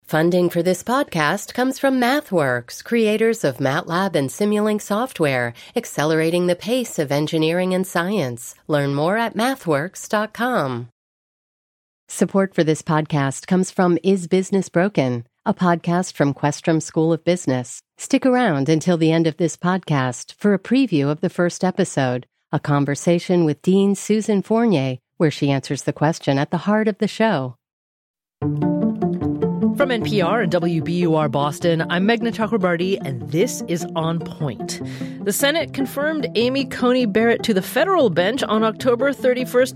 Funding for this podcast comes from MathWorks, creators of MATLAB and Simulink software, accelerating the pace of engineering and science. Learn more at mathworks.com. Support for this podcast comes from Is Business Broken?, a podcast from Questrom School of Business. Stick around until the end of this podcast for a preview of the first episode, a conversation with Dean Susan Fournier, where she answers the question at the heart of the show. From NPR and WBUR Boston, I'm Meghna Chakrabarty, and this is On Point. The Senate confirmed Amy Coney Barrett to the federal bench on October 31st,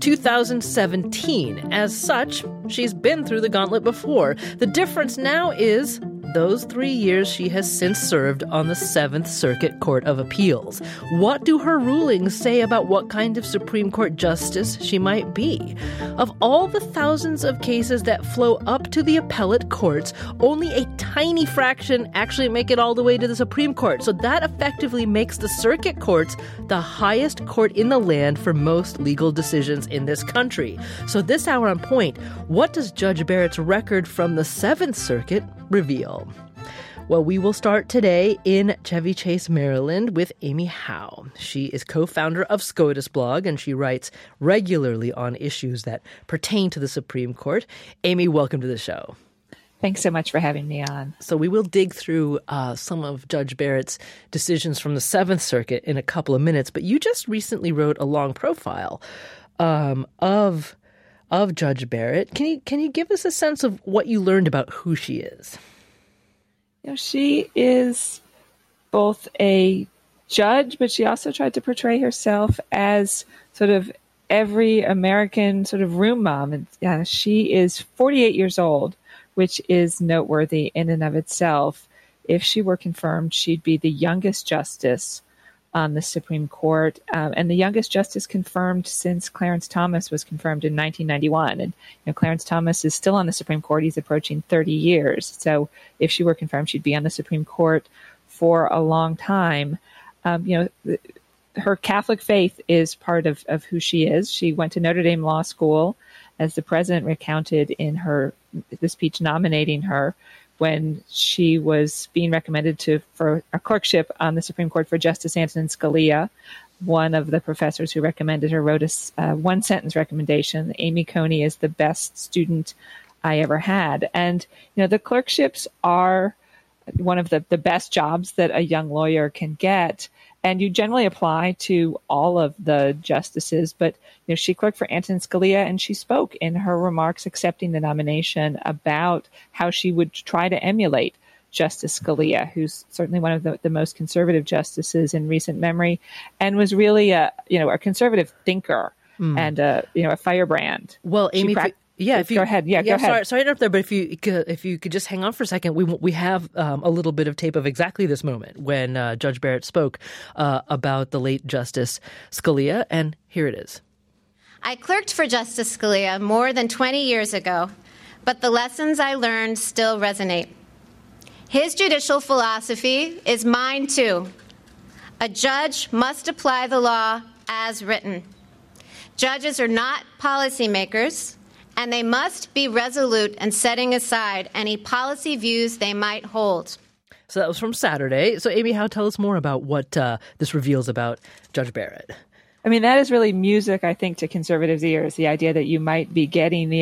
2017. As such, she's been through the gauntlet before. The difference now is those 3 years she has since served on the Seventh Circuit Court of Appeals. What do her rulings say about what kind of Supreme Court justice she might be? Of all the thousands of cases that flow up to the appellate courts, only a tiny fraction actually make it all the way to the Supreme Court. So that effectively makes the circuit courts the highest court in the land for most legal decisions in this country. So this hour on Point, what does Judge Barrett's record from the Seventh Circuit reveal? Well, we will start today in Chevy Chase, Maryland, with Amy Howe. She is co-founder of SCOTUS blog, and she writes regularly on issues that pertain to the Supreme Court. Amy, welcome to the show. Thanks so much for having me on. So we will dig through some of Judge Barrett's decisions from the Seventh Circuit in a couple of minutes, but you just recently wrote a long profile of Judge Barrett. Can you give us a sense of what you learned about who she is? You know, she is both a judge, but she also tried to portray herself as sort of every American sort of room mom. And she is 48 years old, which is noteworthy in and of itself. If she were confirmed, she'd be the youngest justice on the Supreme Court, and the youngest justice confirmed since Clarence Thomas was confirmed in 1991. And Clarence Thomas is still on the Supreme Court. He's approaching 30 years. So if she were confirmed, she'd be on the Supreme Court for a long time. Her Catholic faith is part of who she is. She went to Notre Dame Law School, as the president recounted in the speech nominating her, when she was being recommended for a clerkship on the Supreme Court for Justice Antonin Scalia. One of the professors who recommended her wrote a one-sentence recommendation: Amy Coney is the best student I ever had. And, the clerkships are one of the best jobs that a young lawyer can get. And you generally apply to all of the justices, but she clerked for Antonin Scalia, and she spoke in her remarks accepting the nomination about how she would try to emulate Justice Scalia, who's certainly one of the most conservative justices in recent memory, and was really a conservative thinker and a firebrand. Well, Amy. Go ahead. Go ahead. Sorry to interrupt there, but if you could just hang on for a second, we have a little bit of tape of exactly this moment when Judge Barrett spoke about the late Justice Scalia, and here it is. I clerked for Justice Scalia more than 20 years ago, but the lessons I learned still resonate. His judicial philosophy is mine too. A judge must apply the law as written. Judges are not policymakers, and they must be resolute in setting aside any policy views they might hold. So that was from Saturday. So Amy Howe, tell us more about what this reveals about Judge Barrett. I mean, that is really music, I think, to conservatives' ears, the idea that you might be getting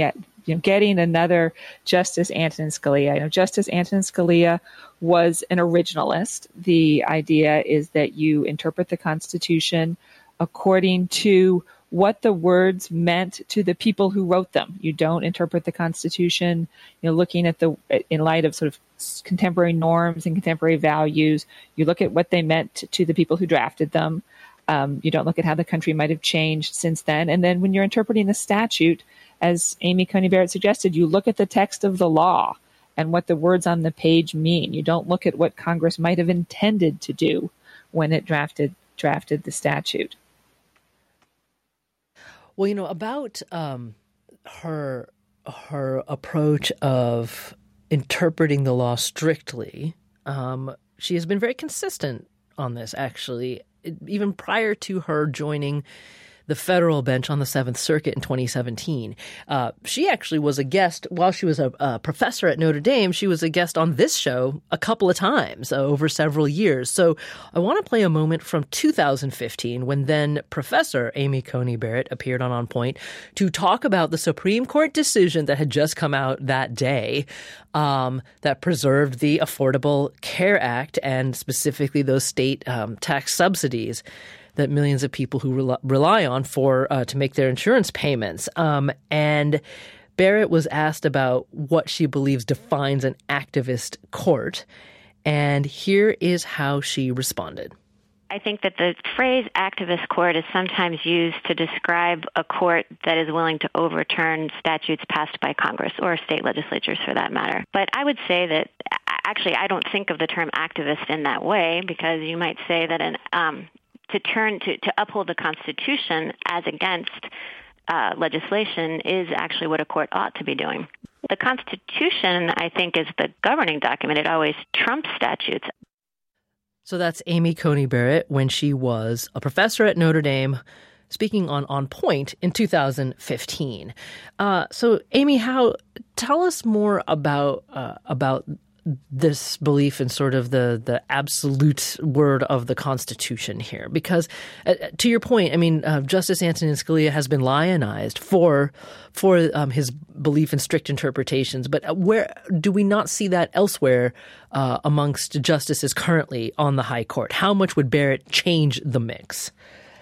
another Justice Antonin Scalia. Justice Antonin Scalia was an originalist. The idea is that you interpret the Constitution according to what the words meant to the people who wrote them. You don't interpret the Constitution, looking at in light of sort of contemporary norms and contemporary values. You look at what they meant to the people who drafted them. You don't look at how the country might have changed since then. And then when you're interpreting the statute, as Amy Coney Barrett suggested, you look at the text of the law and what the words on the page mean. You don't look at what Congress might have intended to do when it drafted the statute. Well, about her approach of interpreting the law strictly, she has been very consistent on this, actually. Even prior to her joining the federal bench on the Seventh Circuit in 2017. She actually was a guest while she was a professor at Notre Dame. She was a guest on this show a couple of times over several years. So I want to play a moment from 2015 when then Professor Amy Coney Barrett appeared on Point to talk about the Supreme Court decision that had just come out that day that preserved the Affordable Care Act and specifically those state tax subsidies that millions of people who rely on for to make their insurance payments. And Barrett was asked about what she believes defines an activist court. And here is how she responded. I think that the phrase activist court is sometimes used to describe a court that is willing to overturn statutes passed by Congress or state legislatures for that matter. But I would say that actually I don't think of the term activist in that way, because you might say that to uphold the Constitution as against legislation is actually what a court ought to be doing. The Constitution, I think, is the governing document. It always trumps statutes. So that's Amy Coney Barrett when she was a professor at Notre Dame speaking on Point in 2015. So, Amy, tell us more about this belief in sort of the absolute word of the Constitution here, because to your point, I mean, Justice Antonin Scalia has been lionized for his belief in strict interpretations. But where do we not see that elsewhere amongst justices currently on the High Court? How much would Barrett change the mix?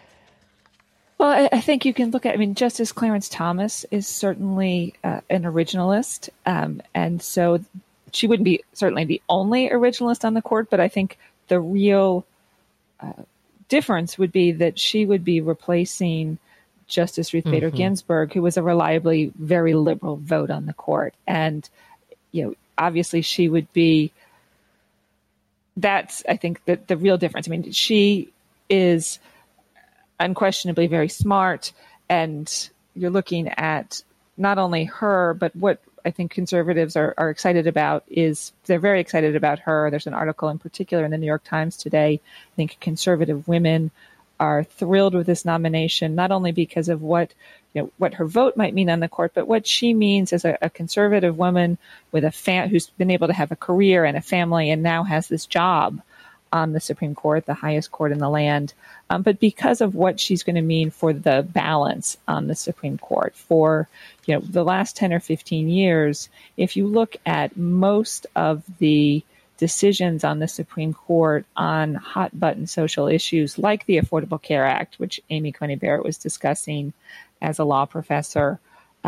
Well, I think you can look at, Justice Clarence Thomas is certainly an originalist. And so she wouldn't be certainly the only originalist on the court, but I think the real difference would be that she would be replacing Justice Ruth Bader Ginsburg, who was a reliably very liberal vote on the court. And, obviously she would be, that's, I think, the real difference. She is unquestionably very smart, and you're looking at not only her, but what I think conservatives are excited about is they're very excited about her. There's an article in particular in the New York Times today. I think conservative women are thrilled with this nomination, not only because of what her vote might mean on the court, but what she means as a conservative woman with who's been able to have a career and a family and now has this job on the Supreme Court, the highest court in the land, but because of what she's going to mean for the balance on the Supreme Court for, the last 10 or 15 years. If you look at most of the decisions on the Supreme Court on hot button social issues like the Affordable Care Act, which Amy Coney Barrett was discussing as a law professor,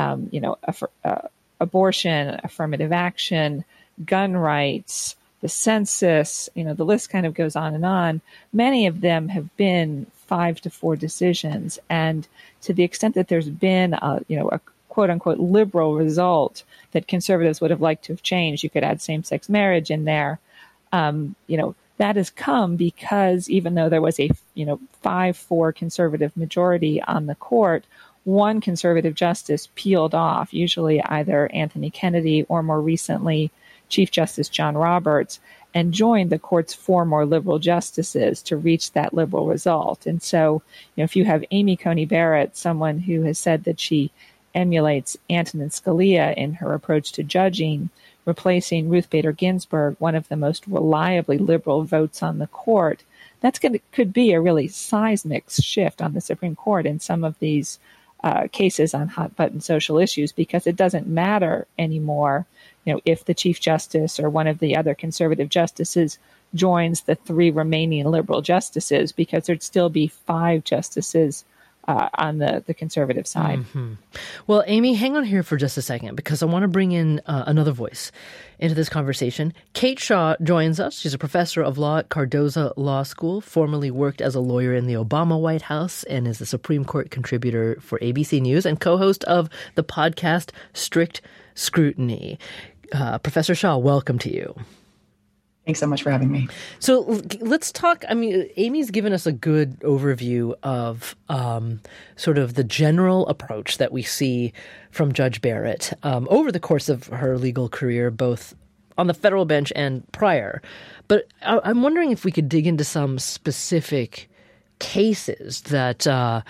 abortion, affirmative action, gun rights, the census, the list kind of goes on and on. Many of them have been 5 to 4 decisions. And to the extent that there's been a quote unquote liberal result that conservatives would have liked to have changed, you could add same-sex marriage in there. That has come because even though there was a 5-4 conservative majority on the court, one conservative justice peeled off, usually either Anthony Kennedy or more recently Chief Justice John Roberts, and joined the court's 4 more liberal justices to reach that liberal result. And so, if you have Amy Coney Barrett, someone who has said that she emulates Antonin Scalia in her approach to judging, replacing Ruth Bader Ginsburg, one of the most reliably liberal votes on the court, could be a really seismic shift on the Supreme Court in some of these cases on hot button social issues, because it doesn't matter anymore, if the Chief Justice or one of the other conservative justices joins the 3 remaining liberal justices, because there'd still be 5 justices on the conservative side. Mm-hmm. Well, Amy, hang on here for just a second, because I want to bring in another voice into this conversation. Kate Shaw joins us. She's a professor of law at Cardozo Law School, formerly worked as a lawyer in the Obama White House, and is a Supreme Court contributor for ABC News and co-host of the podcast Strict Scrutiny. Professor Shaw, welcome to you. Thanks so much for having me. So let's talk. Amy's given us a good overview of sort of the general approach that we see from Judge Barrett over the course of her legal career, both on the federal bench and prior. But I'm wondering if we could dig into some specific cases that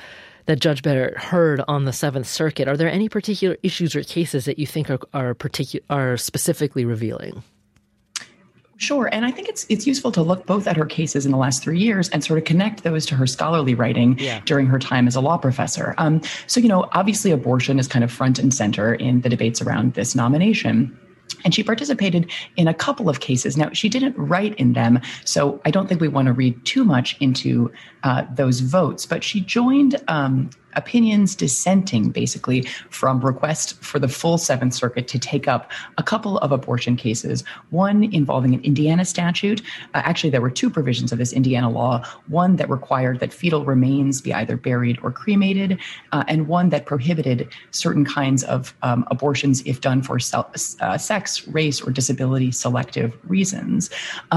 that Judge Barrett heard on the Seventh Circuit. Are there any particular issues or cases that you think are specifically revealing? Sure. And I think it's useful to look both at her cases in the last 3 years and sort of connect those to her scholarly writing during her time as a law professor. So, obviously abortion is kind of front and center in the debates around this nomination. And she participated in a couple of cases. Now, she didn't write in them, so I don't think we want to read too much into those votes. But she joined opinions dissenting, basically, from requests for the full Seventh Circuit to take up a couple of abortion cases, one involving an Indiana statute. Actually, there were two provisions of this Indiana law, one that required that fetal remains be either buried or cremated, and one that prohibited certain kinds of abortions if done for sex, race, or disability selective reasons.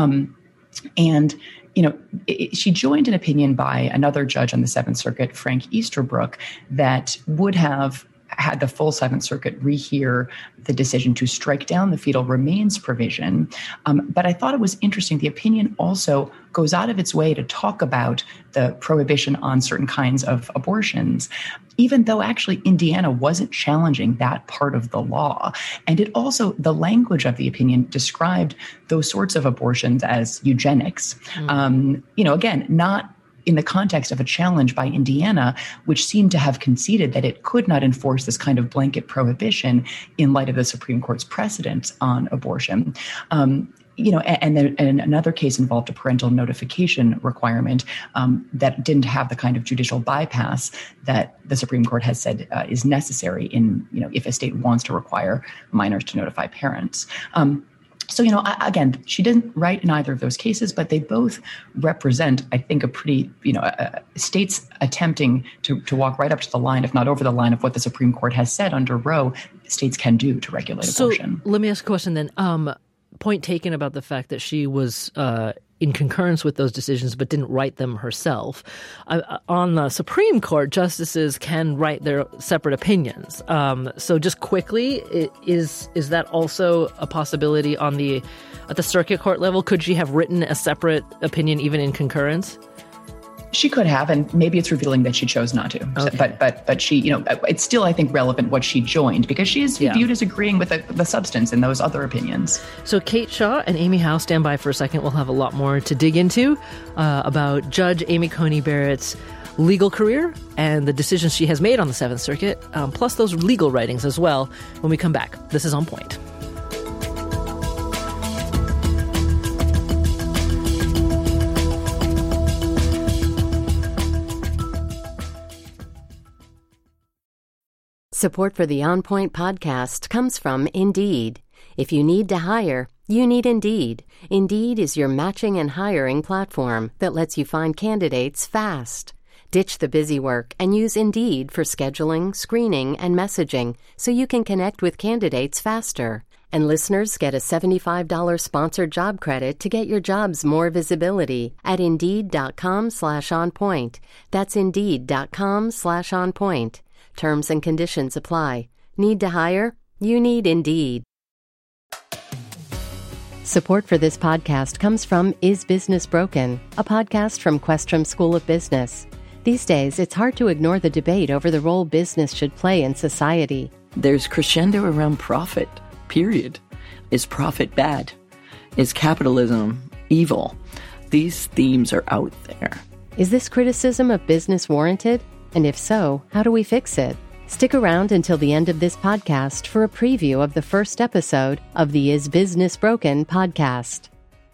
She joined an opinion by another judge on the Seventh Circuit, Frank Easterbrook, that would have had the full Seventh Circuit rehear the decision to strike down the fetal remains provision. But I thought it was interesting. The opinion also goes out of its way to talk about the prohibition on certain kinds of abortions, even though actually Indiana wasn't challenging that part of the law. And it also, the language of the opinion described those sorts of abortions as eugenics. Again, not in the context of a challenge by Indiana, which seemed to have conceded that it could not enforce this kind of blanket prohibition in light of the Supreme Court's precedent on abortion. And another case involved a parental notification requirement that didn't have the kind of judicial bypass that the Supreme Court has said is necessary in, if a state wants to require minors to notify parents. So, again, she didn't write in either of those cases, but they both represent, I think, a pretty, states attempting to walk right up to the line, if not over the line, of what the Supreme Court has said under Roe states can do to regulate abortion. So let me ask a question then. Point taken about the fact that she was in concurrence with those decisions but didn't write them herself. On the Supreme Court, justices can write their separate opinions. So just quickly, is that also a possibility at the circuit court level? Could she have written a separate opinion even in concurrence? She could have, and maybe it's revealing that she chose not to. Okay. But she, it's still, I think, relevant what she joined, because she is viewed as agreeing with the substance in those other opinions. So Kate Shaw and Amy Howe, stand by for a second. We'll have a lot more to dig into about Judge Amy Coney Barrett's legal career and the decisions she has made on the Seventh Circuit, plus those legal writings as well, when we come back. This is On Point. Support for the On Point podcast comes from Indeed. If you need to hire, you need Indeed. Indeed is your matching and hiring platform that lets you find candidates fast. Ditch the busy work and use Indeed for scheduling, screening, and messaging so you can connect with candidates faster. And listeners get a $75 sponsored job credit to get your jobs more visibility at Indeed.com/onpoint. That's Indeed.com/onpoint. Terms and conditions apply. Need to hire? You need Indeed. Support for this podcast comes from Is Business Broken?, a podcast from Questrom School of Business. These days, it's hard to ignore the debate over the role business should play in society. There's crescendo around profit, period. Is profit bad? Is capitalism evil? These themes are out there. Is this criticism of business warranted? And if so, how do we fix it? Stick around until the end of this podcast for a preview of the first episode of the Is Business Broken? Podcast.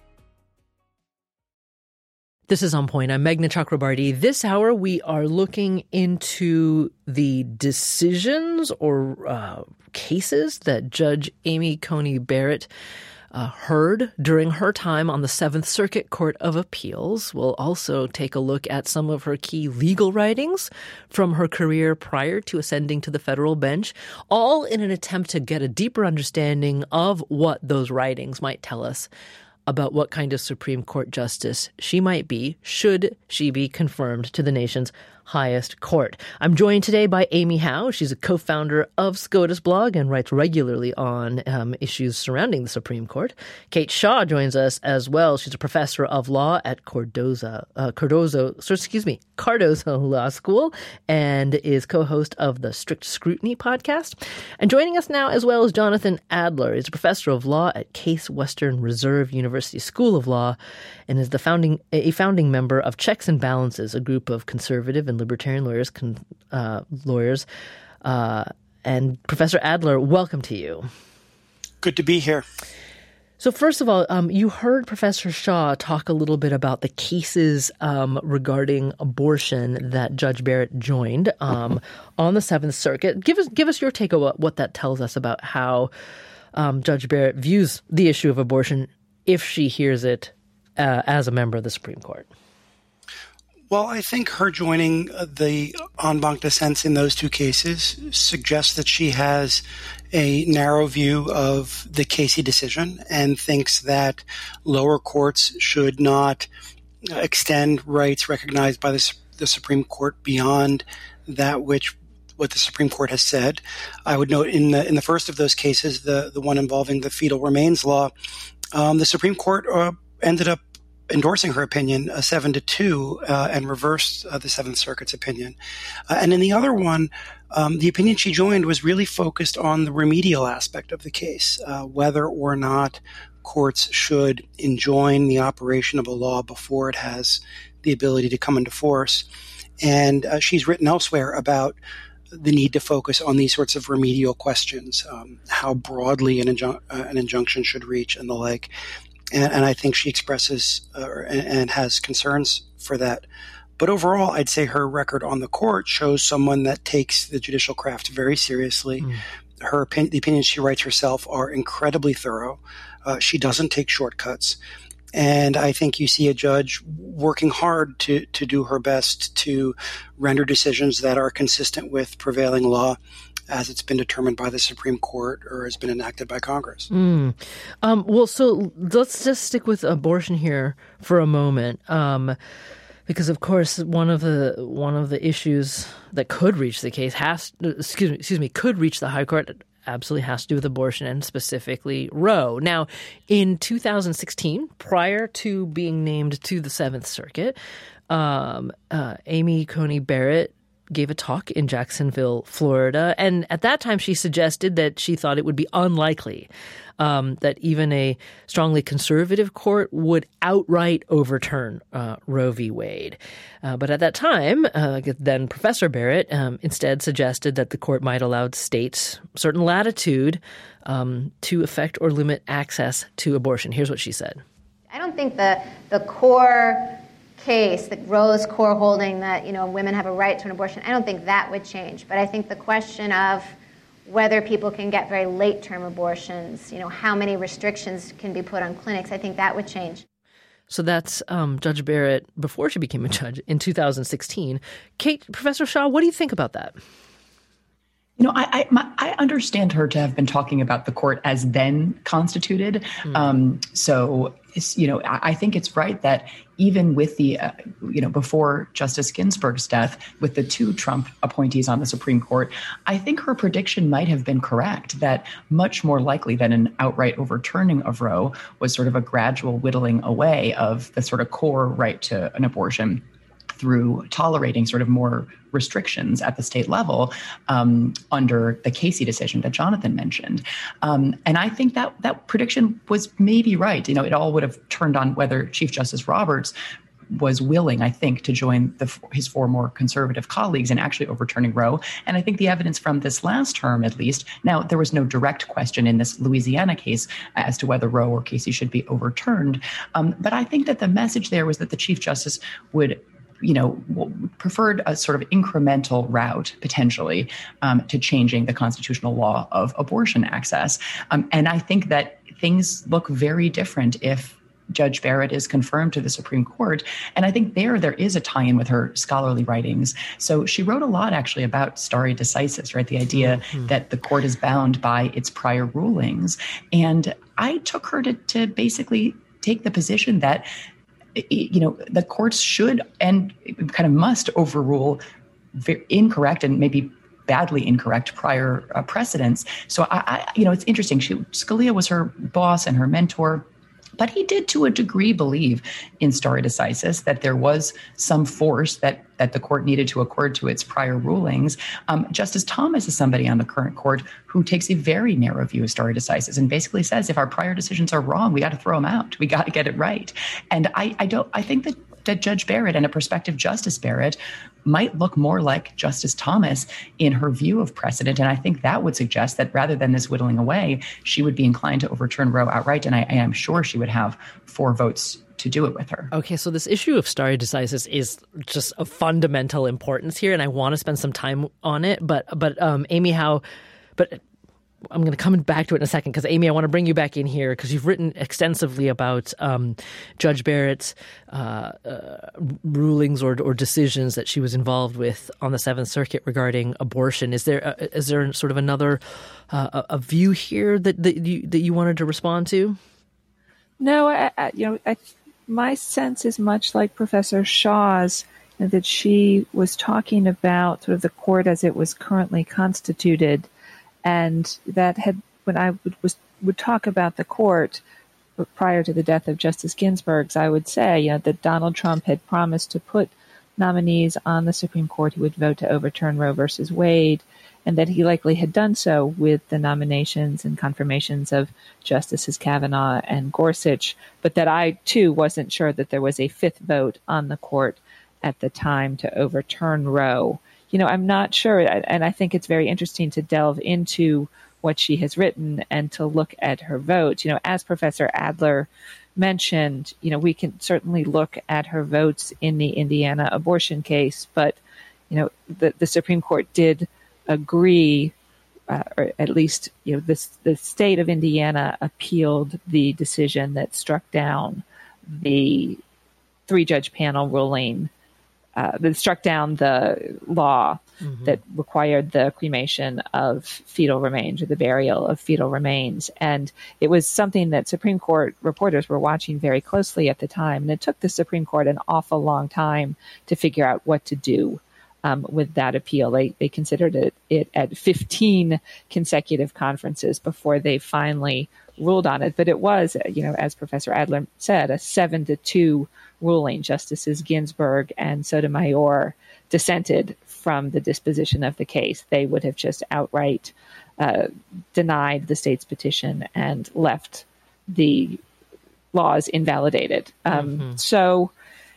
This is On Point. I'm Meghna Chakrabarty. This hour, we are looking into the decisions or cases that Judge Amy Coney Barrett heard during her time on the Seventh Circuit Court of Appeals. We'll also take a look at some of her key legal writings from her career prior to ascending to the federal bench, all in an attempt to get a deeper understanding of what those writings might tell us about what kind of Supreme Court justice she might be should she be confirmed to the nation's highest court. I'm joined today by Amy Howe. She's a co-founder of SCOTUS blog and writes regularly on issues surrounding the Supreme Court. Kate Shaw joins us as well. She's a professor of law at Cardozo Law School and is co-host of the Strict Scrutiny podcast. And joining us now as well is Jonathan Adler. He's a professor of law at Case Western Reserve University School of Law and is a founding member of Checks and Balances, a group of conservative and libertarian lawyers. And Professor Adler, welcome to you. Good to be here. So first of all, you heard Professor Shaw talk a little bit about the cases regarding abortion that Judge Barrett joined on the Seventh Circuit. Give us your take on what that tells us about how Judge Barrett views the issue of abortion if she hears it as a member of the Supreme Court. Well, I think her joining the en banc dissents in those two cases suggests that she has a narrow view of the Casey decision and thinks that lower courts should not extend rights recognized by the Supreme Court beyond that what the Supreme Court has said. I would note in the first of those cases, the one involving the fetal remains law, the Supreme Court ended up endorsing her opinion 7-2 and reversed the Seventh Circuit's opinion. And in the other one, the opinion she joined was really focused on the remedial aspect of the case, whether or not courts should enjoin the operation of a law before it has the ability to come into force. And she's written elsewhere about the need to focus on these sorts of remedial questions, how broadly an injunction should reach and the like. And I think she expresses and has concerns for that. But overall, I'd say her record on the court shows someone that takes the judicial craft very seriously. The opinions she writes herself are incredibly thorough. She doesn't take shortcuts. And I think you see a judge working hard to do her best to render decisions that are consistent with prevailing law as it's been determined by the Supreme Court or has been enacted by Congress. Well, so let's just stick with abortion here for a moment, because of course one of the issues that could reach the case could reach the High Court. Absolutely has to do with abortion and specifically Roe. Now, in 2016, prior to being named to the Seventh Circuit, Amy Coney Barrett gave a talk in Jacksonville, Florida. And at that time, she suggested that she thought it would be unlikely that even a strongly conservative court would outright overturn Roe v. Wade. But at that time, then Professor Barrett instead suggested that the court might allow states certain latitude to affect or limit access to abortion. Here's what she said. I don't think the core case, the Roe's core holding that, women have a right to an abortion, I don't think that would change. But I think the question of whether people can get very late-term abortions, how many restrictions can be put on clinics, I think that would change. So that's Judge Barrett before she became a judge in 2016. Kate, Professor Shaw, what do you think about that? I understand her to have been talking about the court as then constituted. So, I think it's right that even with the, before Justice Ginsburg's death, with the two Trump appointees on the Supreme Court, I think her prediction might have been correct, that much more likely than an outright overturning of Roe was sort of a gradual whittling away of the sort of core right to an abortion through tolerating sort of more restrictions at the state level under the Casey decision that Jonathan mentioned. And I think that prediction was maybe right. It all would have turned on whether Chief Justice Roberts was willing, I think, to join his four more conservative colleagues in actually overturning Roe. And I think the evidence from this last term, at least, now there was no direct question in this Louisiana case as to whether Roe or Casey should be overturned. But I think that the message there was that the Chief Justice would preferred a sort of incremental route, potentially, to changing the constitutional law of abortion access. And I think that things look very different if Judge Barrett is confirmed to the Supreme Court. And I think there is a tie-in with her scholarly writings. So she wrote a lot, actually, about stare decisis, right? The idea that the court is bound by its prior rulings. And I took her to basically take the position that the courts should and kind of must overrule incorrect and maybe badly incorrect prior precedents. So it's interesting. Scalia was her boss and her mentor, but he did to a degree believe in stare decisis, that there was some force that the court needed to accord to its prior rulings. Justice Thomas is somebody on the current court who takes a very narrow view of stare decisis and basically says, if our prior decisions are wrong, we got to throw them out. We got to get it right. And I think that Judge Barrett and a prospective Justice Barrett might look more like Justice Thomas in her view of precedent. And I think that would suggest that rather than this whittling away, she would be inclined to overturn Roe outright. And I am sure she would have 4 votes to do it with her. Okay, so this issue of stare decisis is just of fundamental importance here, and I want to spend some time on it. But Amy, I'm going to come back to it in a second because, Amy, I want to bring you back in here because you've written extensively about Judge Barrett's rulings or decisions that she was involved with on the Seventh Circuit regarding abortion. Is there sort of another a view here that you wanted to respond to? No, my sense is much like Professor Shaw's, that she was talking about sort of the court as it was currently constituted. And that when I would talk about the court prior to the death of Justice Ginsburg, I would say, that Donald Trump had promised to put nominees on the Supreme Court who would vote to overturn Roe versus Wade, and that he likely had done so with the nominations and confirmations of Justices Kavanaugh and Gorsuch, but that I, too, wasn't sure that there was a 5th vote on the court at the time to overturn Roe. I'm not sure, and I think it's very interesting to delve into what she has written and to look at her votes. As Professor Adler mentioned, we can certainly look at her votes in the Indiana abortion case, but, the Supreme Court did agree, or at least, the state of Indiana appealed the decision that struck down the 3-judge panel ruling that struck down the law that required the cremation of fetal remains or the burial of fetal remains. And it was something that Supreme Court reporters were watching very closely at the time. And it took the Supreme Court an awful long time to figure out what to do with that appeal. They considered it at 15 consecutive conferences before they finally ruled on it. But it was, as Professor Adler said, a 7-2 ruling. Justices Ginsburg and Sotomayor dissented from the disposition of the case. They would have just outright denied the state's petition and left the laws invalidated. So,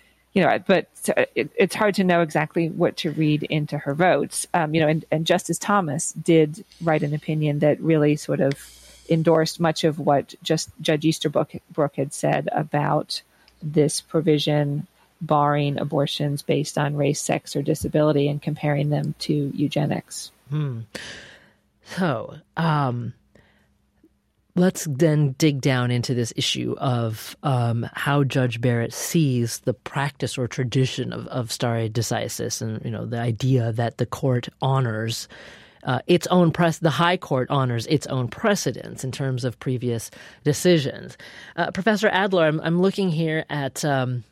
but it's hard to know exactly what to read into her votes. And Justice Thomas did write an opinion that really sort of endorsed much of what Judge Easterbrook had said about this provision barring abortions based on race, sex, or disability and comparing them to eugenics. So let's then dig down into this issue of how Judge Barrett sees the practice or tradition of stare decisis, and the idea that the court honors its own the High Court honors its own precedents in terms of previous decisions. Professor Adler, I'm looking here at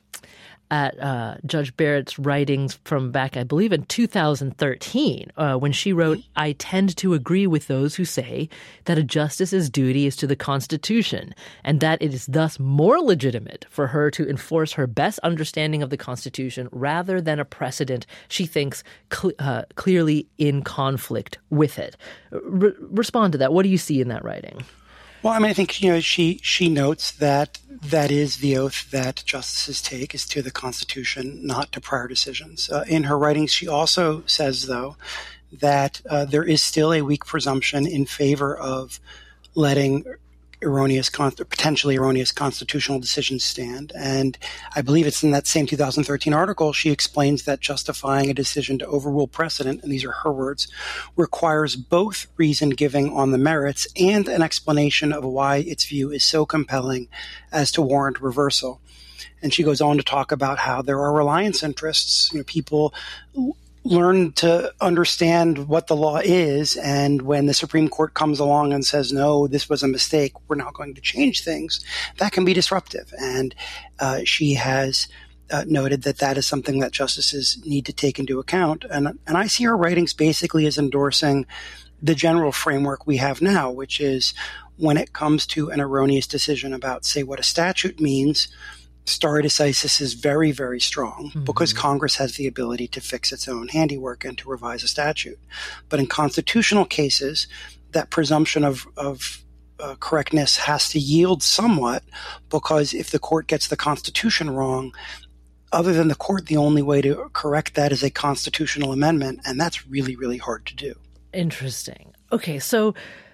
Judge Barrett's writings from back, I believe, in 2013, when she wrote, "I tend to agree with those who say that a justice's duty is to the Constitution, and that it is thus more legitimate for her to enforce her best understanding of the Constitution rather than a precedent she thinks clearly in conflict with it." Respond to that. What do you see in that writing? Well, I think, she notes that is the oath that justices take, is to the Constitution, not to prior decisions. In her writings, she also says, though, that there is still a weak presumption in favor of letting potentially erroneous constitutional decisions stand. And I believe it's in that same 2013 article, she explains that justifying a decision to overrule precedent, and these are her words, requires both reason giving on the merits and an explanation of why its view is so compelling as to warrant reversal. And she goes on to talk about how there are reliance interests. People learn to understand what the law is, and when the Supreme Court comes along and says, no, this was a mistake, we're not going to change things, that can be disruptive. And she has noted that is something that justices need to take into account. And I see her writings basically as endorsing the general framework we have now, which is when it comes to an erroneous decision about, say, what a statute means, stare decisis is very, very strong because Congress has the ability to fix its own handiwork and to revise a statute. But in constitutional cases, that presumption of correctness has to yield somewhat, because if the court gets the Constitution wrong, other than the court, the only way to correct that is a constitutional amendment, and that's really, really hard to do. Interesting. Okay, so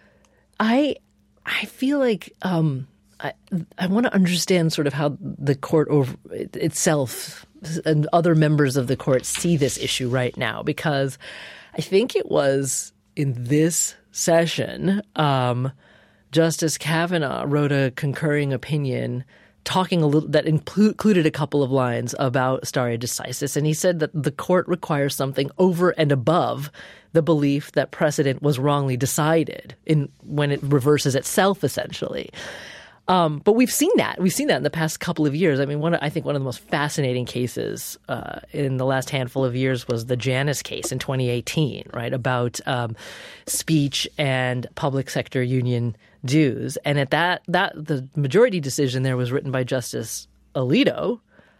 I feel like I want to understand sort of how the court itself and other members of the court see this issue right now, because I think it was in this session, Justice Kavanaugh wrote a concurring opinion talking a little that included a couple of lines about stare decisis, and he said that the court requires something over and above the belief that precedent was wrongly decided when it reverses itself, essentially. But we've seen that. We've seen that in the past couple of years. I mean, I think one of the most fascinating cases in the last handful of years was the Janus case in 2018, right, about speech and public sector union dues. And at that the majority decision there was written by Justice Alito.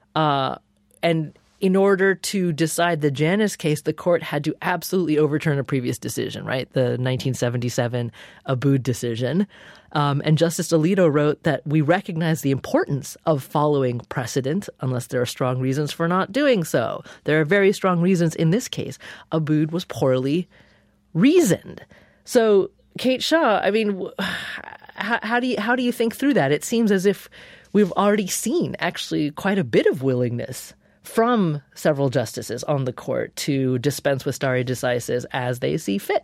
And in order to decide the Janus case, the court had to absolutely overturn a previous decision, right? The 1977 Abood decision. And Justice Alito wrote that we recognize the importance of following precedent unless there are strong reasons for not doing so. There are very strong reasons in this case. Abood was poorly reasoned. So, Kate Shaw, I mean, how do you think through that? It seems as if we've already seen actually quite a bit of willingness from several justices on the court to dispense with stare decisis as they see fit.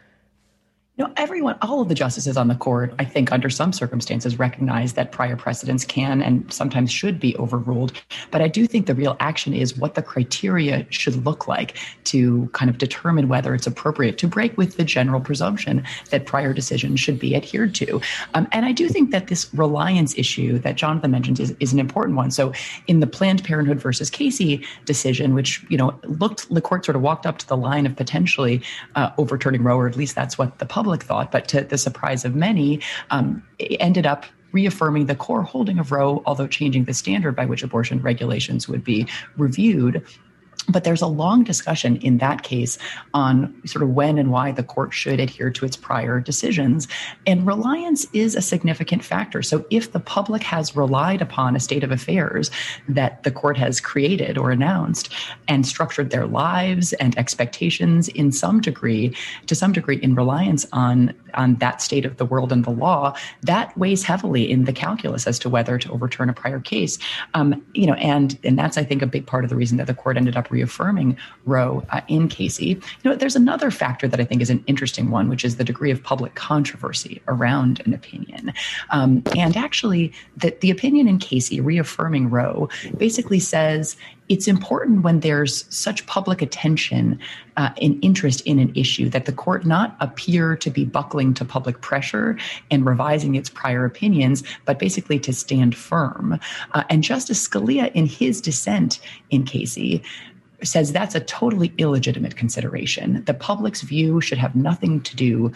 All of the justices on the court, I think, under some circumstances, recognize that prior precedents can and sometimes should be overruled. But I do think the real action is what the criteria should look like to kind of determine whether it's appropriate to break with the general presumption that prior decisions should be adhered to. And I do think that this reliance issue that Jonathan mentioned is an important one. So in the Planned Parenthood versus Casey decision, which, the court sort of walked up to the line of potentially overturning Roe, or at least that's what the public thought, but to the surprise of many, it ended up reaffirming the core holding of Roe, although changing the standard by which abortion regulations would be reviewed. But there's a long discussion in that case on sort of when and why the court should adhere to its prior decisions. And reliance is a significant factor. So if the public has relied upon a state of affairs that the court has created or announced and structured their lives and expectations to some degree in reliance on that state of the world and the law, that weighs heavily in the calculus as to whether to overturn a prior case. And that's, I think, a big part of the reason that the court ended up reaffirming Roe in Casey. There's another factor that I think is an interesting one, which is the degree of public controversy around an opinion. And actually, the opinion in Casey reaffirming Roe basically says it's important when there's such public attention and interest in an issue that the court not appear to be buckling to public pressure and revising its prior opinions, but basically to stand firm. And Justice Scalia, in his dissent in Casey, says that's a totally illegitimate consideration. The public's view should have nothing to do,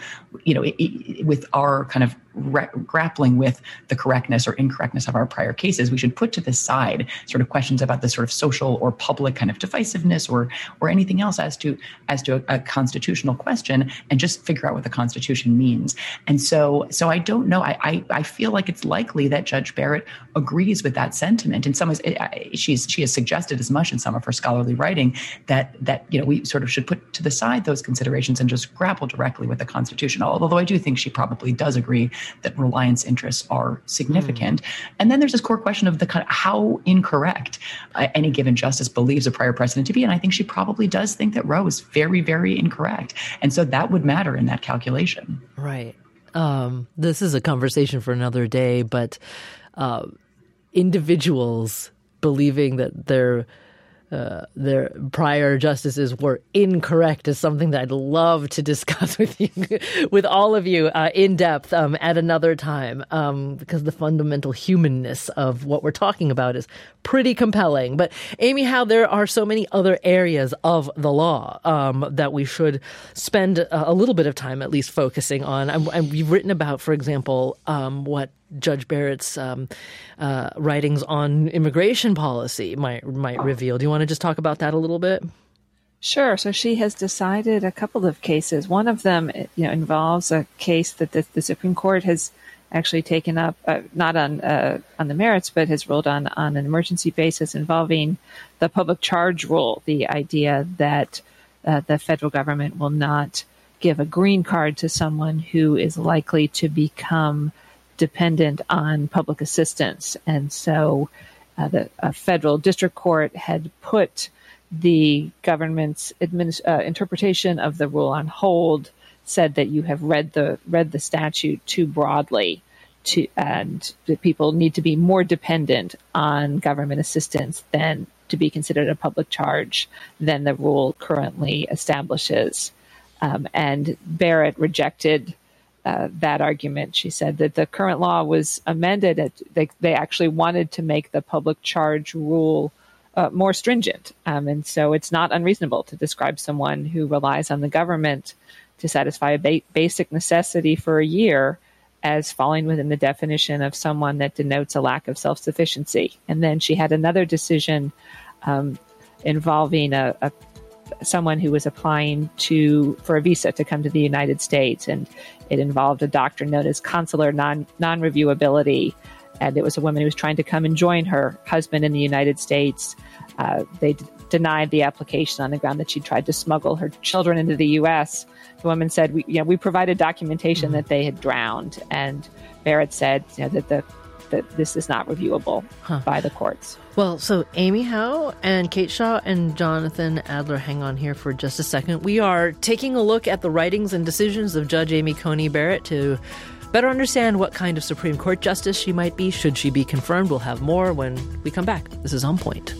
with our kind of grappling with the correctness or incorrectness of our prior cases. We should put to the side sort of questions about the sort of social or public kind of divisiveness or anything else as to a constitutional question and just figure out what the Constitution means. And so I don't know. I feel like it's likely that Judge Barrett agrees with that sentiment. In some ways, she has suggested as much in some of her scholarly writing that we sort of should put to the side those considerations and just grapple directly with the Constitution. Although I do think she probably does agree that reliance interests are significant. And then there's this core question of the kind of how incorrect any given justice believes a prior precedent to be. And I think she probably does think that Roe is very, very incorrect. And so that would matter in that calculation. Right. This is a conversation for another day, but individuals believing that their their prior justices were incorrect is something that I'd love to discuss with you, with all of you in depth at another time, because the fundamental humanness of what we're talking about is pretty compelling. But Amy Howe, there are so many other areas of the law that we should spend a little bit of time at least focusing on. And you've written about, for example, what Judge Barrett's writings on immigration policy might reveal. Do you want to just talk about that a little bit? Sure. So she has decided a couple of cases. One of them, involves a case that the Supreme Court has actually taken up, not on the merits, but has ruled on an emergency basis, involving the public charge rule, the idea that the federal government will not give a green card to someone who is likely to become dependent on public assistance. And so the federal district court had put the government's interpretation of the rule on hold, said that you have read the statute too broadly, and that people need to be more dependent on government assistance than to be considered a public charge than the rule currently establishes. And Barrett rejected that argument. She said that the current law was amended. They actually wanted to make the public charge rule more stringent. And so it's not unreasonable to describe someone who relies on the government to satisfy a basic necessity for a year as falling within the definition of someone that denotes a lack of self-sufficiency. And then she had another decision involving someone who was applying for a visa to come to the United States, and it involved a doctrine known as consular non-reviewability. And it was a woman who was trying to come and join her husband in the United States. They denied the application on the ground that she tried to smuggle her children into the U.S. The woman said, we provided documentation that they had drowned. And Barrett said that this is not reviewable by the courts. Well, so Amy Howe and Kate Shaw and Jonathan Adler, hang on here for just a second. We are taking a look at the writings and decisions of Judge Amy Coney Barrett to better understand what kind of Supreme Court justice she might be, should she be confirmed. We'll have more when we come back. This is On Point.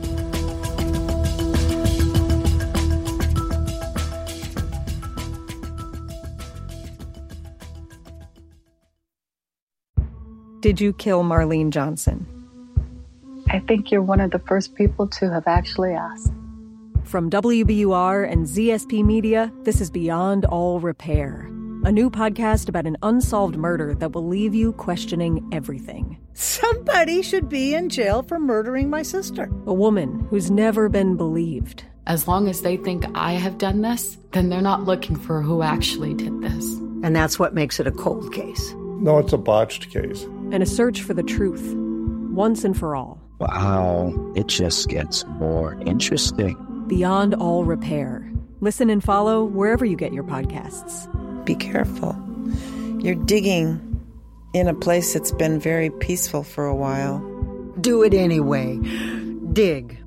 Did you kill Marlene Johnson? I think you're one of the first people to have actually asked. From WBUR and ZSP Media, this is Beyond All Repair, a new podcast about an unsolved murder that will leave you questioning everything. Somebody should be in jail for murdering my sister. A woman who's never been believed. As long as they think I have done this, then they're not looking for who actually did this. And that's what makes it a cold case. No, it's a botched case. And a search for the truth, once and for all. Wow, it just gets more interesting. Beyond All Repair. Listen and follow wherever you get your podcasts. Be careful. You're digging in a place that's been very peaceful for a while. Do it anyway. Dig.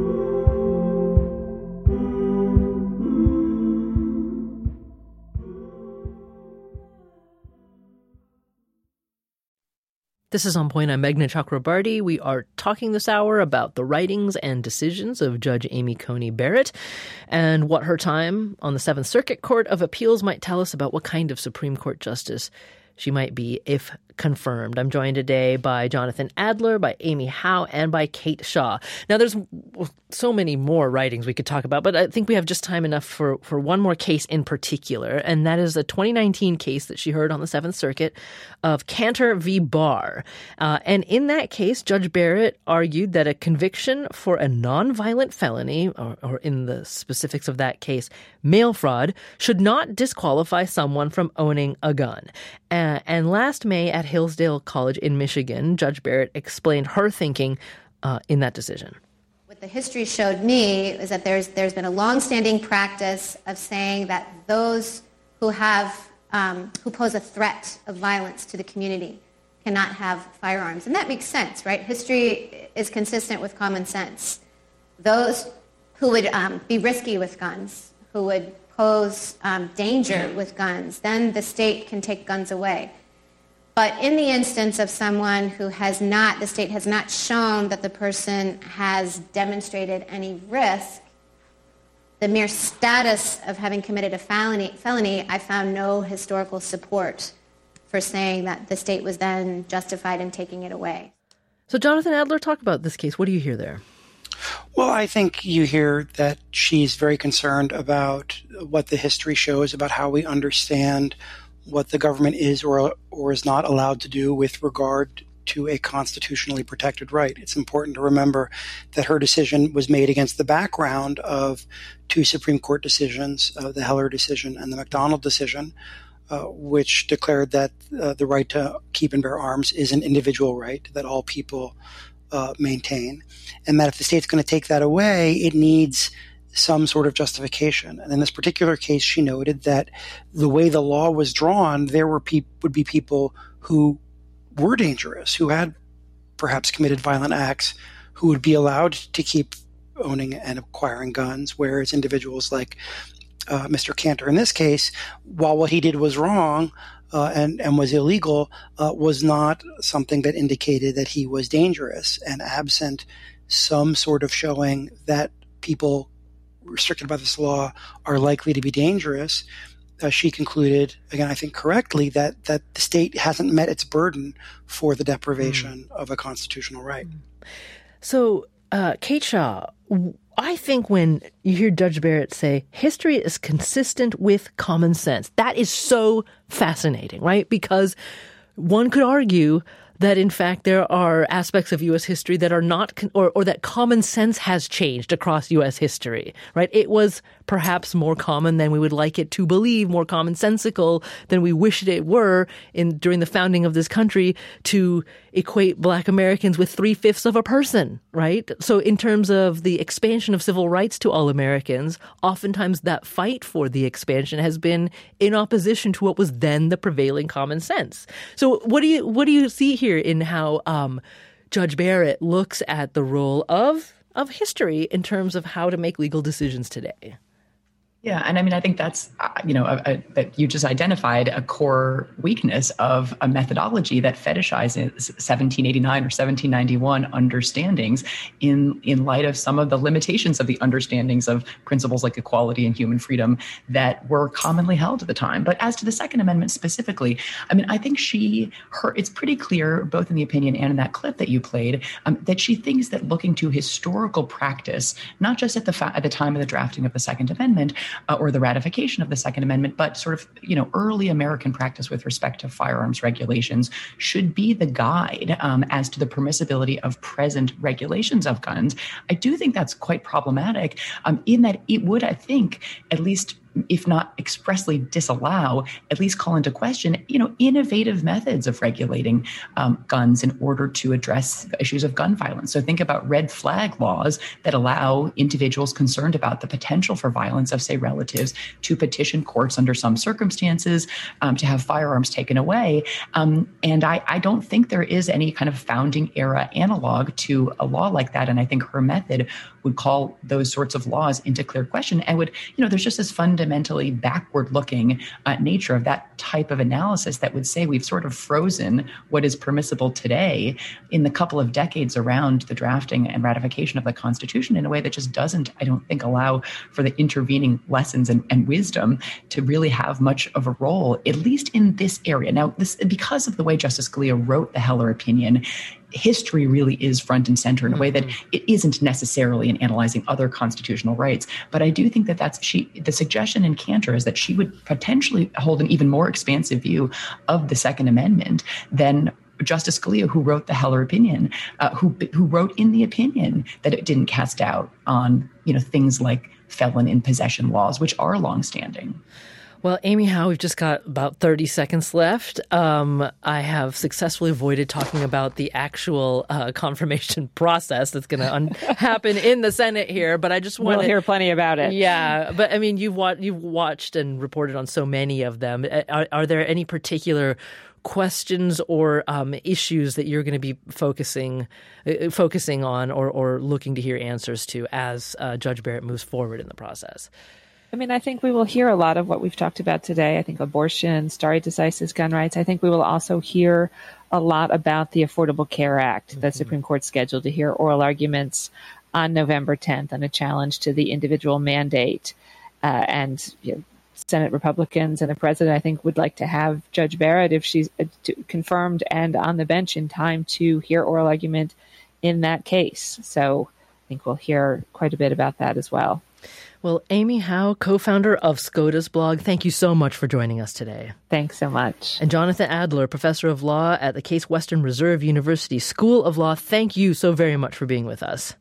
This is On Point. I'm Meghna Chakrabarty. We are talking this hour about the writings and decisions of Judge Amy Coney Barrett and what her time on the Seventh Circuit Court of Appeals might tell us about what kind of Supreme Court justice she might be if confirmed. I'm joined today by Jonathan Adler, by Amy Howe, and by Kate Shaw. Now, there's so many more writings we could talk about, but I think we have just time enough for one more case in particular, and that is a 2019 case that she heard on the Seventh Circuit of Cantor v. Barr. And in that case, Judge Barrett argued that a conviction for a nonviolent felony, or in the specifics of that case, mail fraud, should not disqualify someone from owning a gun. And last May at Hillsdale College in Michigan, Judge Barrett explained her thinking in that decision. What the history showed me is that there's been a longstanding practice of saying that those who pose a threat of violence to the community cannot have firearms. And that makes sense, right? History is consistent with common sense. Those who would be risky with guns, who would pose danger with guns, then the state can take guns away. But in the instance of someone who the state has not shown that the person has demonstrated any risk, the mere status of having committed a felony, I found no historical support for saying that the state was then justified in taking it away. So Jonathan Adler, talk about this case. What do you hear there? Well, I think you hear that she's very concerned about what the history shows about how we understand what the government is or is not allowed to do with regard to a constitutionally protected right. It's important to remember that her decision was made against the background of two Supreme Court decisions, the Heller decision and the McDonald decision, which declared that the right to keep and bear arms is an individual right that all people maintain, and that if the state's going to take that away, it needs some sort of justification. And in this particular case, she noted that the way the law was drawn, there would be people who were dangerous, who had perhaps committed violent acts, who would be allowed to keep owning and acquiring guns, whereas individuals like Mr. Cantor in this case, while what he did was wrong and was illegal, was not something that indicated that he was dangerous. And absent some sort of showing that people restricted by this law are likely to be dangerous, she concluded, again, I think correctly, that the state hasn't met its burden for the deprivation of a constitutional right. So, Kate Shaw, I think when you hear Judge Barrett say history is consistent with common sense, that is so fascinating, right? Because one could argue that, in fact, there are aspects of U.S. history that are not, or that common sense has changed across U.S. history, right? It was perhaps more common than we would like it to believe, more commonsensical than we wished it were during the founding of this country to equate Black Americans with 3/5 of a person, right? So in terms of the expansion of civil rights to all Americans, oftentimes that fight for the expansion has been in opposition to what was then the prevailing common sense. So what do you see here in how Judge Barrett looks at the role of history in terms of how to make legal decisions today? Yeah, and I mean, I think that's, that you just identified a core weakness of a methodology that fetishizes 1789 or 1791 understandings in light of some of the limitations of the understandings of principles like equality and human freedom that were commonly held at the time. But as to the Second Amendment specifically, I mean, I think it's pretty clear, both in the opinion and in that clip that you played, that she thinks that looking to historical practice, not just at the time of the drafting of the Second Amendment, or the ratification of the Second Amendment, but sort of, early American practice with respect to firearms regulations should be the guide as to the permissibility of present regulations of guns. I do think that's quite problematic in that it would, I think, at least if not expressly disallow, at least call into question, innovative methods of regulating guns in order to address issues of gun violence. So think about red flag laws that allow individuals concerned about the potential for violence of, say, relatives to petition courts under some circumstances to have firearms taken away. And I don't think there is any kind of founding era analog to a law like that. And I think her method would call those sorts of laws into clear question and would, there's just this fundamentally backward-looking nature of that type of analysis that would say we've sort of frozen what is permissible today in the couple of decades around the drafting and ratification of the Constitution in a way that just doesn't, I don't think, allow for the intervening lessons and wisdom to really have much of a role, at least in this area. Now, because of the way Justice Scalia wrote the Heller opinion, history really is front and center in a way that it isn't necessarily in analyzing other constitutional rights. But I do think that the suggestion in Cantor is that she would potentially hold an even more expansive view of the Second Amendment than Justice Scalia, who wrote the Heller opinion, who wrote in the opinion that it didn't cast doubt on, things like felon in possession laws, which are longstanding. Well, Amy Howe, we've just got about 30 seconds left. I have successfully avoided talking about the actual confirmation process that's going to happen in the Senate here, but I just want to hear plenty about it. Yeah, but I mean, you've watched and reported on so many of them. Are there any particular questions or issues that you're going to be focusing on or looking to hear answers to as Judge Barrett moves forward in the process? I mean, I think we will hear a lot of what we've talked about today. I think abortion, stare decisis, gun rights. I think we will also hear a lot about the Affordable Care Act. The Supreme Court's scheduled to hear oral arguments on November 10th on a challenge to the individual mandate. And Senate Republicans and the president, I think, would like to have Judge Barrett, if she's confirmed and on the bench in time to hear oral argument in that case. So I think we'll hear quite a bit about that as well. Well, Amy Howe, co-founder of SCOTUS blog, thank you so much for joining us today. Thanks so much. And Jonathan Adler, professor of law at the Case Western Reserve University School of Law, thank you so very much for being with us.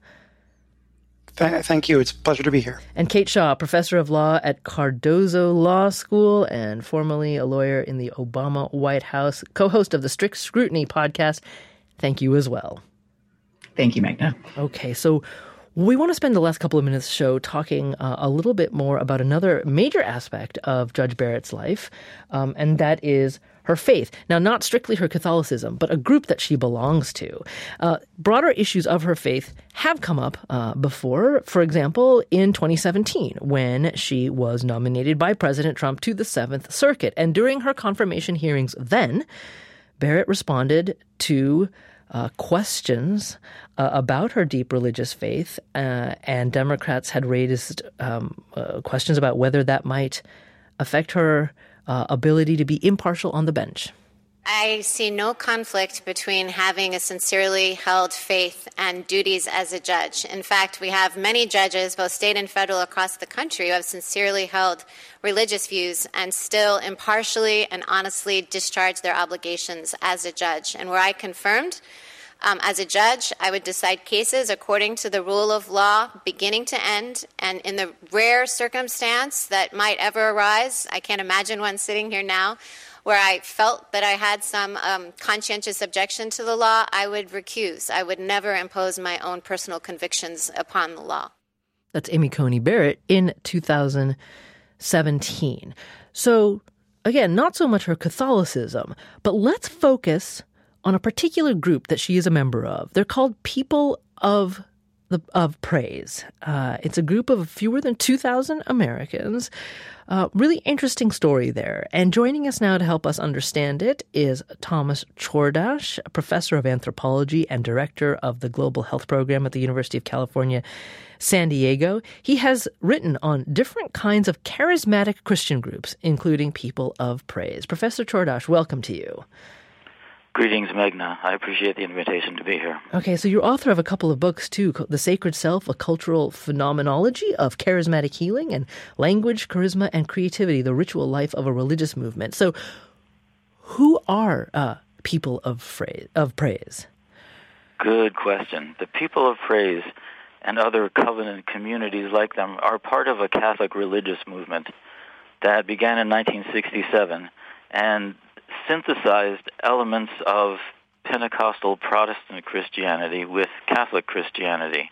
Thank you. It's a pleasure to be here. And Kate Shaw, professor of law at Cardozo Law School and formerly a lawyer in the Obama White House, co-host of the Strict Scrutiny podcast. Thank you as well. Thank you, Magna. Okay, so we want to spend the last couple of minutes of the show talking a little bit more about another major aspect of Judge Barrett's life, and that is her faith. Now, not strictly her Catholicism, but a group that she belongs to. Broader issues of her faith have come up before, for example, in 2017, when she was nominated by President Trump to the Seventh Circuit. And during her confirmation hearings then, Barrett responded to questions about her deep religious faith, and Democrats had raised questions about whether that might affect her ability to be impartial on the bench. I see no conflict between having a sincerely held faith and duties as a judge. In fact, we have many judges, both state and federal, across the country who have sincerely held religious views and still impartially and honestly discharge their obligations as a judge. And were I confirmed as a judge, I would decide cases according to the rule of law, beginning to end. And in the rare circumstance that might ever arise, I can't imagine one sitting here now, where I felt that I had some conscientious objection to the law, I would recuse. I would never impose my own personal convictions upon the law. That's Amy Coney Barrett in 2017. So, again, not so much her Catholicism, but let's focus on a particular group that she is a member of. They're called People of Praise. It's a group of fewer than 2,000 Americans. Really interesting story there. And joining us now to help us understand it is Thomas Choordash, a professor of anthropology and director of the Global Health Program at the University of California, San Diego. He has written on different kinds of charismatic Christian groups, including People of Praise. Professor Choordash, welcome to you. Greetings, Meghna. I appreciate the invitation to be here. Okay, so you're author of a couple of books, too, The Sacred Self, A Cultural Phenomenology of Charismatic Healing, and Language, Charisma, and Creativity, The Ritual Life of a Religious Movement. So who are People of Praise? Good question. The People of Praise and other covenant communities like them are part of a Catholic religious movement that began in 1967 and synthesized elements of Pentecostal Protestant Christianity with Catholic Christianity.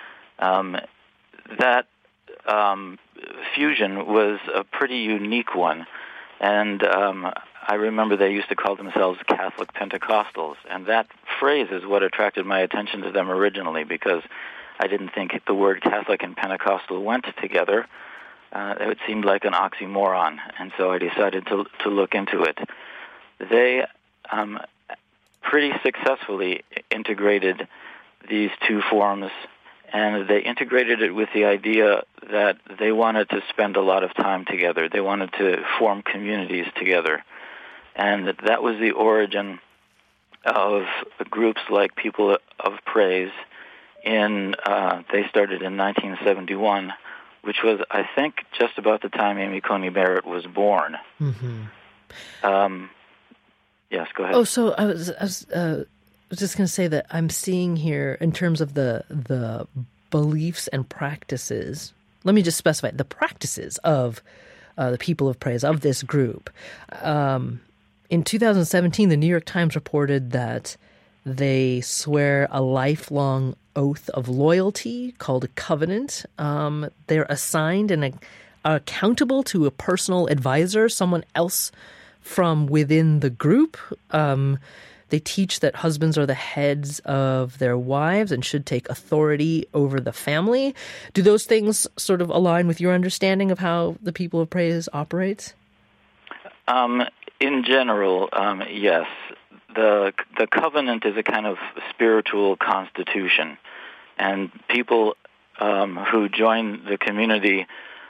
That fusion was a pretty unique one, and I remember they used to call themselves Catholic Pentecostals, and that phrase is what attracted my attention to them originally, because I didn't think the word Catholic and Pentecostal went together. It seemed like an oxymoron, and so I decided to look into it. They pretty successfully integrated these two forms, and they integrated it with the idea that they wanted to spend a lot of time together. They wanted to form communities together, and that was the origin of groups like People of Praise. They started in 1971, which was, I think, just about the time Amy Coney Barrett was born. Mm-hmm. Yes, go ahead. Oh, so I was just going to say that I'm seeing here, in terms of the beliefs and practices, let me just specify, the practices of the People of Praise, of this group. In 2017, the New York Times reported that they swear a lifelong oath of loyalty called a covenant. They're assigned and are accountable to a personal advisor, someone else from within the group. They teach that husbands are the heads of their wives and should take authority over the family. Do those things sort of align with your understanding of how the People of Praise operates? In general, yes. The covenant is a kind of spiritual constitution, and people who join the community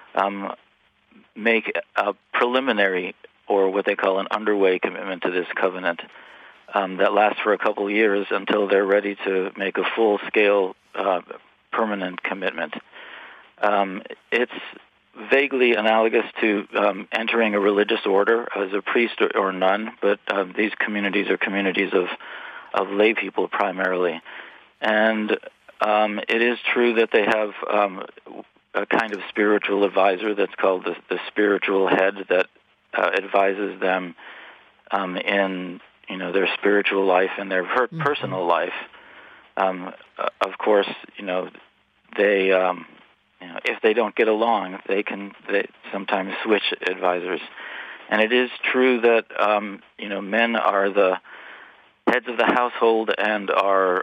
make a preliminary, or what they call an underway commitment to this covenant that lasts for a couple of years until they're ready to make a full-scale permanent commitment. It's vaguely analogous to entering a religious order as a priest or nun, but these communities are communities of lay people primarily. And it is true that they have a kind of spiritual advisor that's called the spiritual head that advises them in their spiritual life and their personal life. Of course, they if they don't get along, they sometimes switch advisors. And it is true that men are the heads of the household and are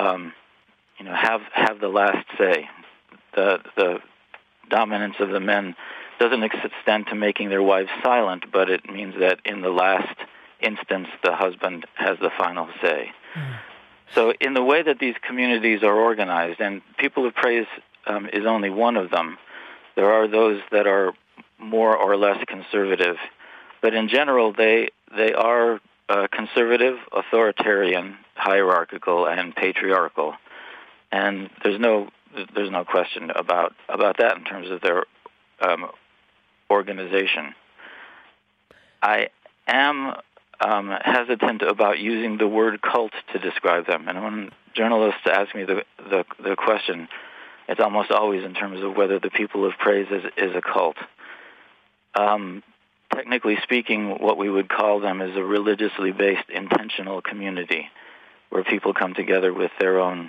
have the last say. The dominance of the men doesn't extend to making their wives silent, but it means that in the last instance, the husband has the final say. So in the way that these communities are organized, and People of Praise is only one of them, there are those that are more or less conservative. But in general, they are conservative, authoritarian, hierarchical, and patriarchal. And there's no question about that in terms of their organization. I am hesitant about using the word cult to describe them. And when journalists ask me the question, it's almost always in terms of whether the People of Praise is a cult. Technically speaking, what we would call them is a religiously based intentional community where people come together with their own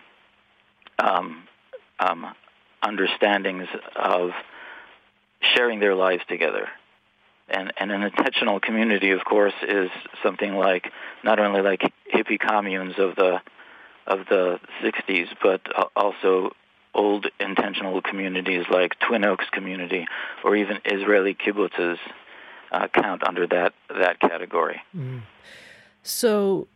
understandings of sharing their lives together. And an intentional community, of course, is something like not only like hippie communes of the 60s, but also old intentional communities like Twin Oaks community or even Israeli kibbutzes count under that category. So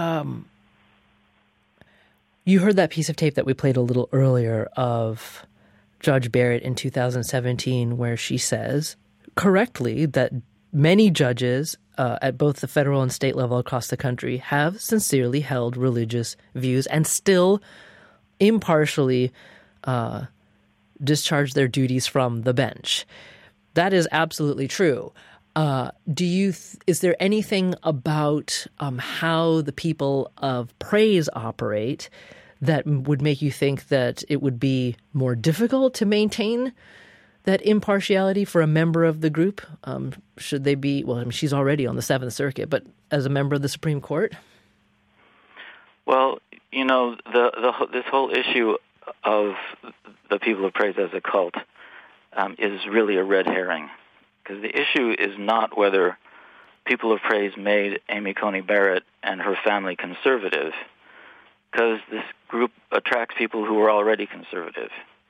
you heard that piece of tape that we played a little earlier of Judge Barrett in 2017 where she says correctly that many judges at both the federal and state level across the country have sincerely held religious views and still impartially discharge their duties from the bench. That is absolutely true. Is there anything about how the People of Praise operate that would make you think that it would be more difficult to maintain that impartiality for a member of the group? Should they be, she's already on the Seventh Circuit, but as a member of the Supreme Court? Well, this whole issue of the People of Praise as a cult is really a red herring. Because the issue is not whether People of Praise made Amy Coney Barrett and her family conservative, because this group attracts people who are already conservative.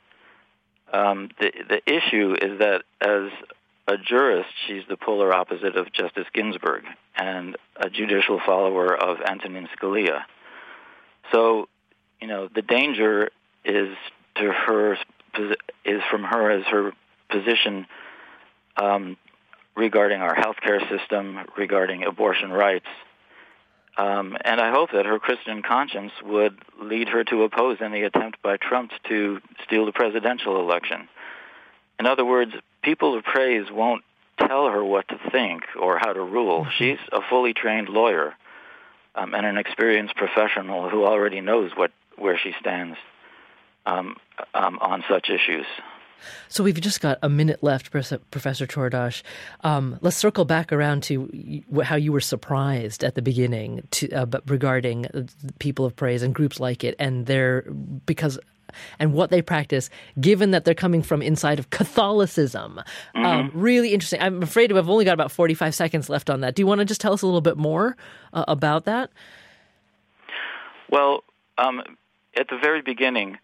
The issue is that as a jurist, she's the polar opposite of Justice Ginsburg and a judicial follower of Antonin Scalia. So, the danger is from her as her position regarding our healthcare system, regarding abortion rights. And I hope that her Christian conscience would lead her to oppose any attempt by Trump to steal the presidential election. In other words, People of Praise won't tell her what to think or how to rule. She's a fully trained lawyer and an experienced professional who already knows where she stands on such issues. So we've just got a minute left, Professor Choordash. Let's circle back around to how you were surprised at the beginning regarding People of Praise and groups like it and what they practice, given that they're coming from inside of Catholicism. Really interesting. I'm afraid I've only got about 45 seconds left on that. Do you want to just tell us a little bit more about that? Well, at the very beginning,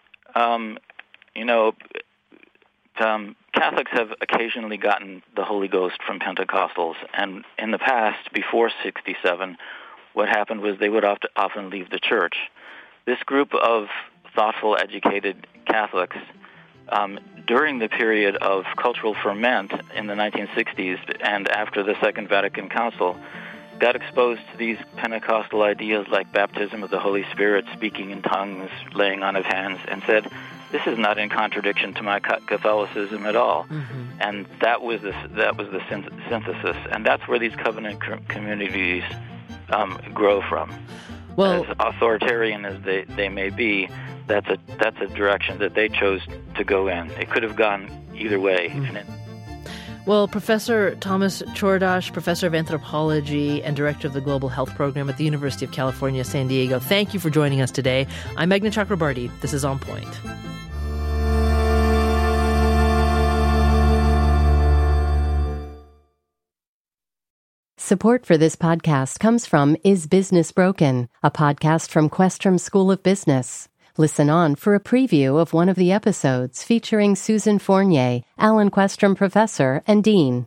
Catholics have occasionally gotten the Holy Ghost from Pentecostals, and in the past, before 67, what happened was they would often leave the church. This group of thoughtful, educated Catholics, during the period of cultural ferment in the 1960s and after the Second Vatican Council, got exposed to these Pentecostal ideas like baptism of the Holy Spirit, speaking in tongues, laying on of hands, and said, this is not in contradiction to my Catholicism at all. Mm-hmm. And that was the synthesis, and that's where these covenant communities grow from. Well, as authoritarian as they may be, that's a direction that they chose to go in. It could have gone either way. Mm-hmm. Well, Professor Thomas Choordash, Professor of Anthropology and Director of the Global Health Program at the University of California, San Diego, thank you for joining us today. I'm Meghna Chakrabarty. This is On Point. Support for this podcast comes from Is Business Broken?, a podcast from Questrom School of Business. Listen on for a preview of one of the episodes featuring Susan Fournier, Alan Questrom Professor and Dean.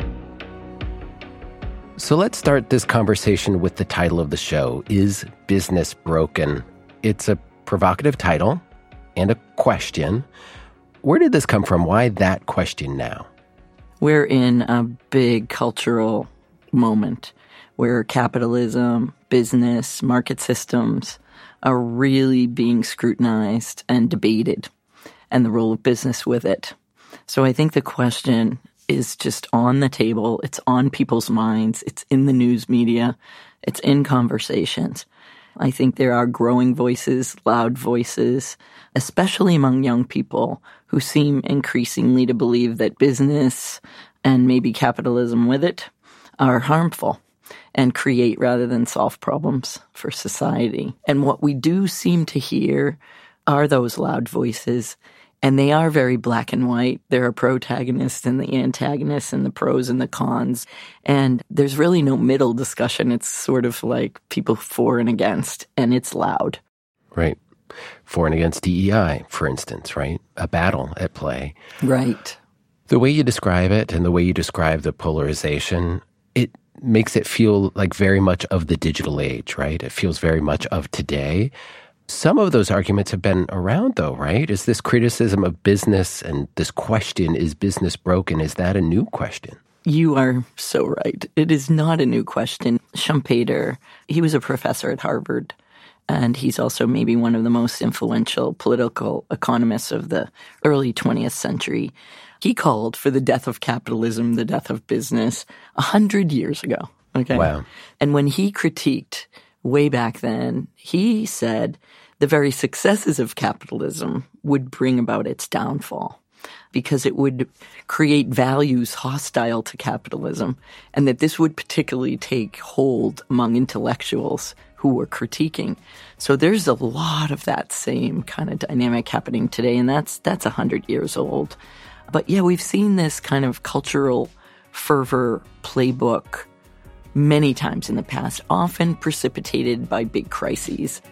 So let's start this conversation with the title of the show, Is Business Broken? It's a provocative title and a question. Where did this come from? Why that question now? We're in a big cultural moment where capitalism, business, market systems are really being scrutinized and debated, and the role of business with it. So I think the question is just on the table. It's on people's minds. It's in the news media. It's in conversations. I think there are growing voices, loud voices, especially among young people who seem increasingly to believe that business and maybe capitalism with it are harmful and create rather than solve problems for society. And what we do seem to hear are those loud voices, and they are very black and white. There are protagonists and the antagonists and the pros and the cons, and there's really no middle discussion. It's sort of like people for and against, and it's loud. Right. For and against DEI, for instance, right? A battle at play. Right. The way you describe it and the way you describe the polarization, it makes it feel like very much of the digital age, right? It feels very much of today. Some of those arguments have been around, though, right? Is this criticism of business and this question, is business broken, is that a new question? You are so right. It is not a new question. Schumpeter, he was a professor at Harvard, and he's also maybe one of the most influential political economists of the early 20th century. He called for the death of capitalism, the death of business, 100 years ago. Okay. Wow. And when he critiqued way back then, he said the very successes of capitalism would bring about its downfall because it would create values hostile to capitalism, and that this would particularly take hold among intellectuals who were critiquing. So there's a lot of that same kind of dynamic happening today, and that's 100 years old. But yeah, we've seen this kind of cultural fervor playbook many times in the past, often precipitated by big crises.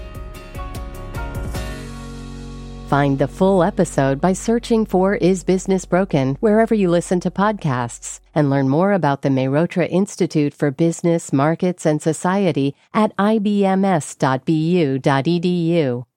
Find the full episode by searching for Is Business Broken wherever you listen to podcasts, and learn more about the Mehrotra Institute for Business, Markets, and Society at ibms.bu.edu.